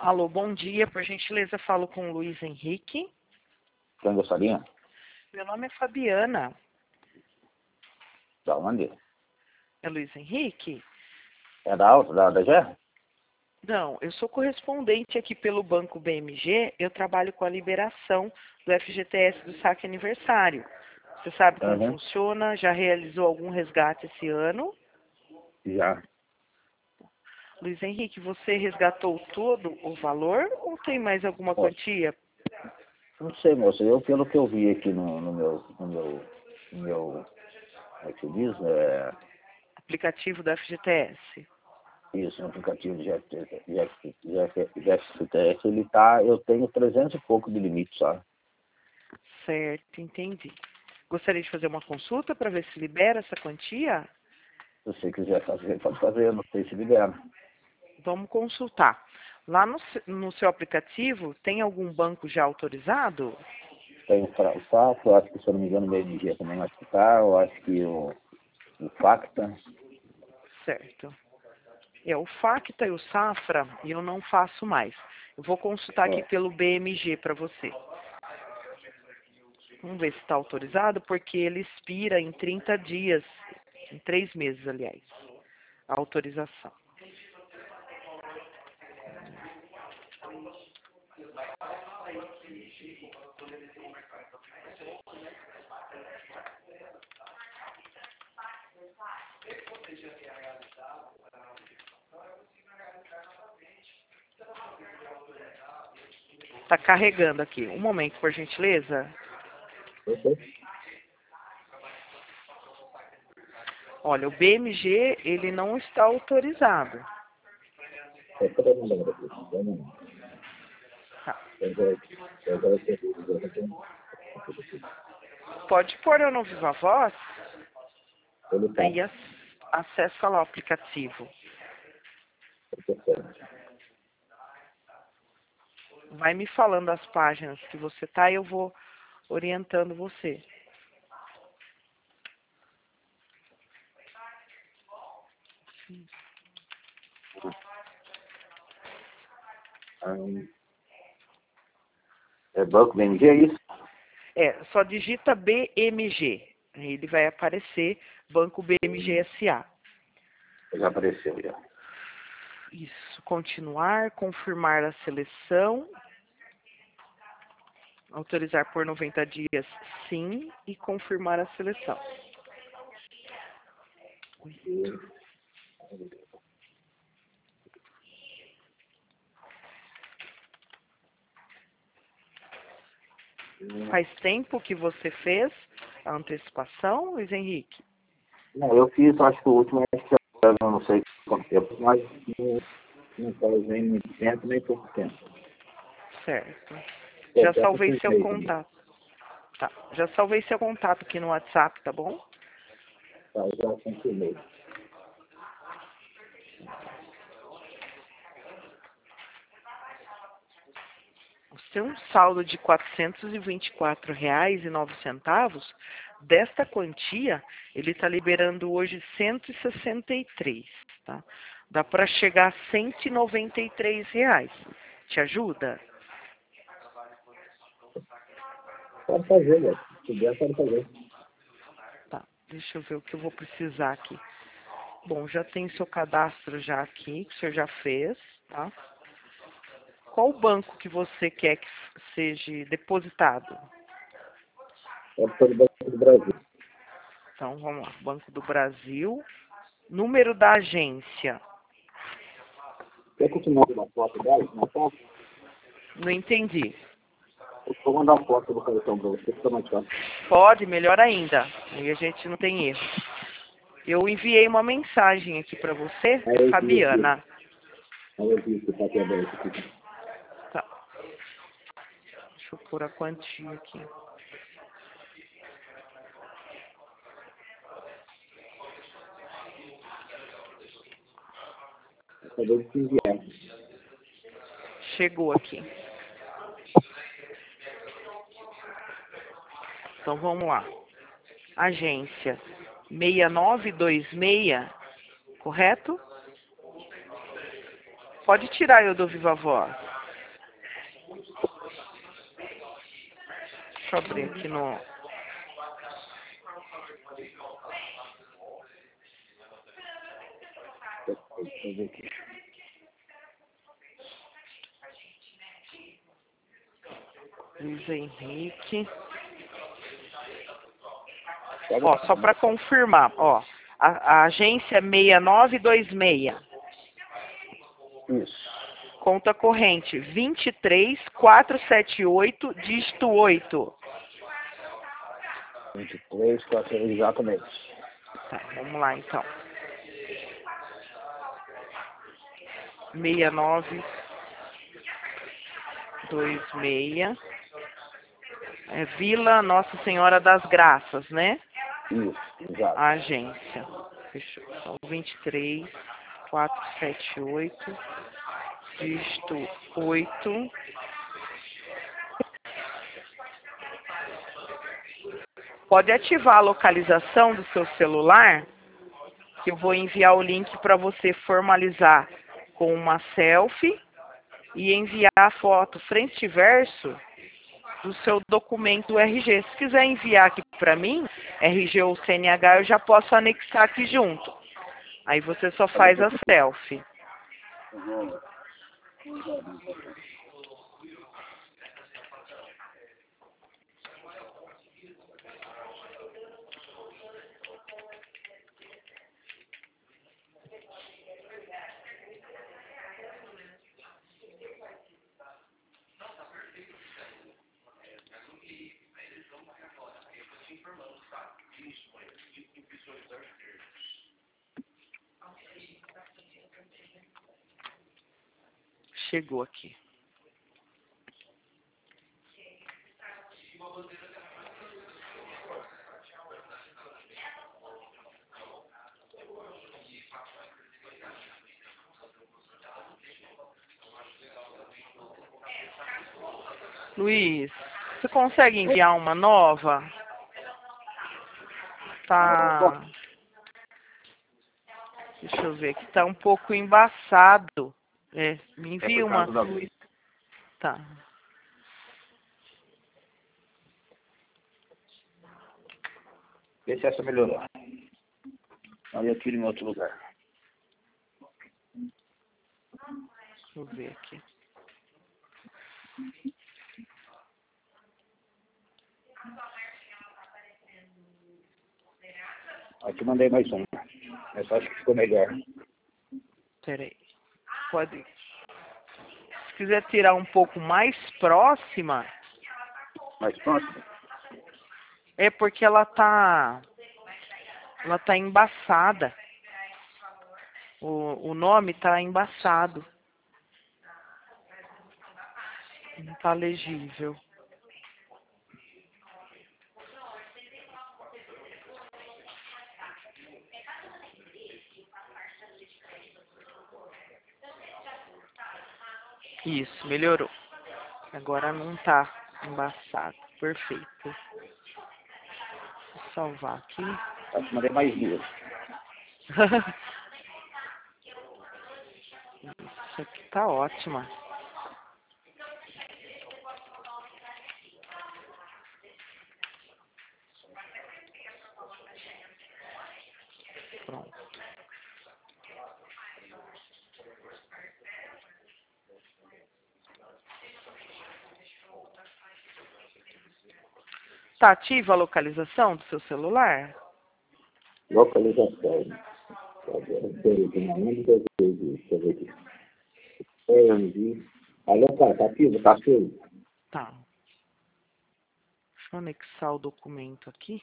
Alô, bom dia. Por gentileza, falo com o Luiz Henrique. Quem gostaria? Meu nome é Fabiana. Da onde? É Luiz Henrique? É da Alta, da GE? Não, eu sou correspondente aqui pelo Banco BMG. Eu trabalho com a liberação do FGTS do saque aniversário. Você sabe como Uhum. funciona? Já realizou algum resgate esse ano? Já. Luiz Henrique, você resgatou todo o valor ou tem mais alguma Moço, quantia? não sei, moço. Eu, pelo que eu vi aqui no meu, como é que se diz? Aplicativo do FGTS. Isso, no aplicativo de GFTS, ele tá, eu tenho 300 e pouco de limite só. Certo, entendi. Gostaria de fazer uma consulta para ver se libera essa quantia? Se você quiser fazer, pode fazer, não sei se libera. Vamos consultar. Lá no seu aplicativo, tem algum banco já autorizado? Tem o FAC, eu acho que, se eu não me engano, o BMG também vai ficar, eu acho que o Facta. Certo. É, o Facta e o Safra, eu não faço mais. Eu vou consultar aqui pelo BMG para você. Vamos ver se está autorizado, porque ele expira em 30 dias, em 3 meses, aliás, a autorização. Está carregando aqui. Um momento, por gentileza. Olha, o BMG, ele não está autorizado. Tá. Pode pôr eu no Viva Voz? Aí acessa lá o aplicativo. Vai me falando as páginas que você tá e eu vou orientando você. É Banco BMG, é isso? É, só digita BMG. Aí ele vai aparecer Banco BMG SA. Já apareceu, já. Isso, continuar, confirmar a seleção, autorizar por 90 dias, sim, e confirmar a seleção. Faz tempo que você fez a antecipação, Luiz Henrique? Não, eu fiz, acho que o último, acho que eu não sei quanto tempo, mas não faz nem muito tempo, nem pouco tempo. Certo. É, Já até salvei que seu fez também. contato. Tá. Já salvei seu contato aqui no WhatsApp, tá bom? Tá, já confirmei. Você tem um saldo de R$ 424,09. Desta quantia, ele está liberando hoje 163, tá? Dá para chegar a R$ 193. Te ajuda? Pode fazer, velho. Se puder, pode fazer. Tá. Deixa eu ver o que eu vou precisar aqui. Bom, já tem seu cadastro já aqui, que o senhor já fez, tá? Qual banco que você quer que seja depositado? Pode ser do Banco do Brasil. Então, vamos lá. Banco do Brasil. Número da agência. Quer que eu te mande uma foto dela? Uma foto? Não entendi. Eu vou mandar uma foto do cartão para você, fica mais fácil. Pode, melhor ainda. Aí a gente não tem erro. Eu enviei uma mensagem aqui para você, Aí eu vi aqui. Fabiana. Aí eu vi que tá aqui aberto aqui. Tá. Deixa eu pôr a quantia aqui. Acabei de te enviar. Chegou aqui. Então vamos lá. Agência 6926, correto? Pode tirar eu do Viva Voz. Deixa eu abrir aqui no... Deixa eu ver aqui. Luiz Henrique. Pega Ó, só para confirmar, ó. A agência é 6926. isso. Conta corrente 23478, dígito 8. 23, 4, exatamente. Tá, vamos lá então. 6926. É Vila Nossa Senhora das Graças, né? Isso, exato. A agência. Fechou. Então, 23478, dígito 8. Pode ativar a localização do seu celular, que eu vou enviar o link para você formalizar com uma selfie e enviar a foto frente e verso do seu documento RG. Se quiser enviar aqui para mim, RG ou CNH, eu já posso anexar aqui junto. Aí você só faz a selfie. Chegou aqui. Luiz, você consegue enviar uma nova? Tá. Deixa eu ver, aqui tá um pouco embaçado. É, me envia por uma. causa da Luiz. Tá. Vê se essa melhorou. Aí eu tiro em outro lugar. Deixa eu ver aqui. Aí te mandei mais um. Essa acho que ficou melhor. Peraí. Pode. Se quiser tirar um pouco mais próxima, Mais próximo? é porque ela tá embaçada. O nome tá embaçado. Não tá legível. Isso, melhorou. Agora não tá embaçado. Perfeito. Vou salvar aqui. Eu te mandei mais duas. Isso aqui tá ótima. Pronto. Tá ativa a localização do seu celular? Localização. Deixa eu ver aqui. Alô, cara, tá ativo? Tá ativo? Tá. Deixa eu anexar o documento aqui.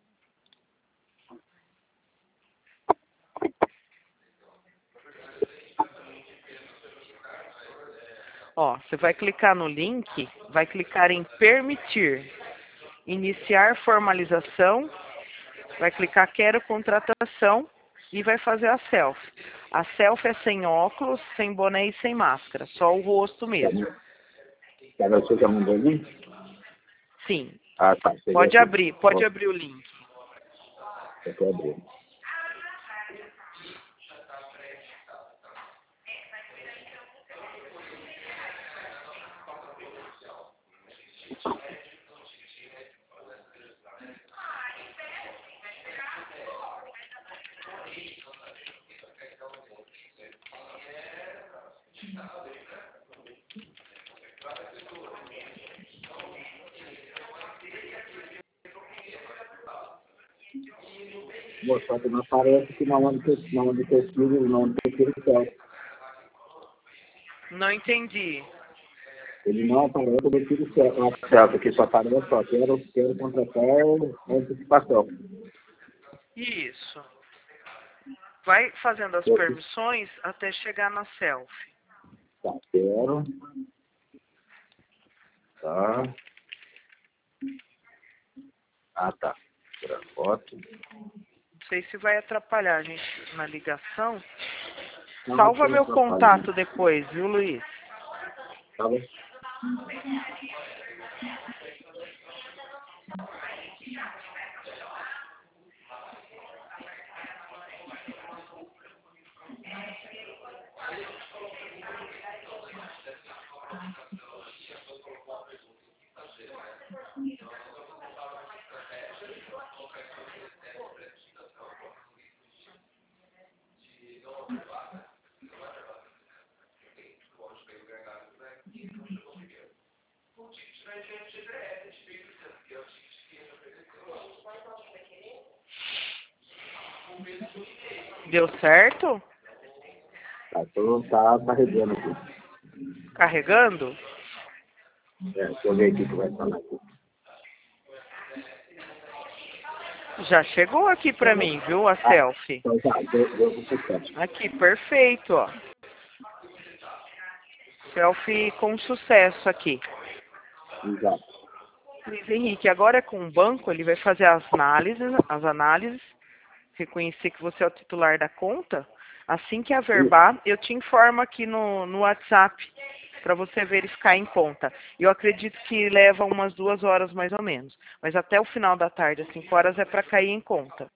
Ó, você vai clicar no link, vai clicar em permitir, iniciar formalização, vai clicar quero contratação e vai fazer a selfie. A selfie é sem óculos, sem boné e sem máscara, só o rosto mesmo. Cara, você já mandou o link? Sim. Ah, tá. Pode abrir o link. Eu tô abrindo. Só que não aparece que não onde que eu tiro, não onde que eu tiro o selfie. Não entendi. Ele não aparece quando eu tiro o selfie, que só aparece só, quero contratar antecipação. Isso. Vai fazendo as permissões até chegar na selfie. Tá, quero. Tá. Ah, tá. Tirar foto. Não sei se vai atrapalhar a gente na ligação. Não, Salva não meu atrapalha, contato não. depois, viu, Luiz? Tá bom? Deu certo? Tá carregando aqui. Carregando? Deixa eu ver aqui o que vai falar aqui. Já chegou aqui pra mim, viu, a selfie? Então tá, deu sucesso. Aqui, perfeito, ó. Selfie com sucesso aqui. Exato. Luiz Henrique, agora com o banco, ele vai fazer as análises, reconhecer que você é o titular da conta. Assim que averbar, eu te informo aqui no WhatsApp para você verificar em conta. Eu acredito que leva umas 2 horas mais ou menos. Mas até o final da tarde, às 5 horas, é para cair em conta.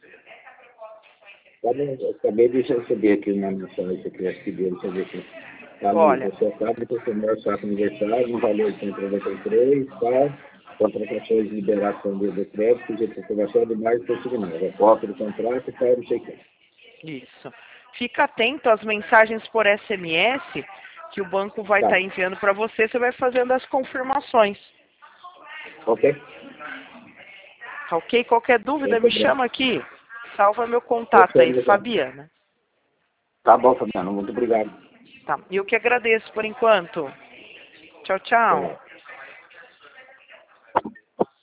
Eu acabei de receber aqui uma mensagem que eu queria pedir, deixa eu ver aqui. Olha, Você sabe que o senhor saco aniversário, no valor de 193, tá? Contratações de liberação de crédito, de aprovação de mais procedimento. A cópia do contrato, tá, não sei o que. isso. Fica atento às mensagens por SMS que o banco vai Tá. estar enviando para você. Você vai fazendo as confirmações. Ok? Tá ok? Qualquer dúvida, Sem me problema. chama aqui. Salva meu Eu contato sei, aí, meu bem. Fabiana. Tá bom, Fabiano, muito obrigado. Tá. Eu que agradeço por enquanto. Tchau, tchau. Tchau.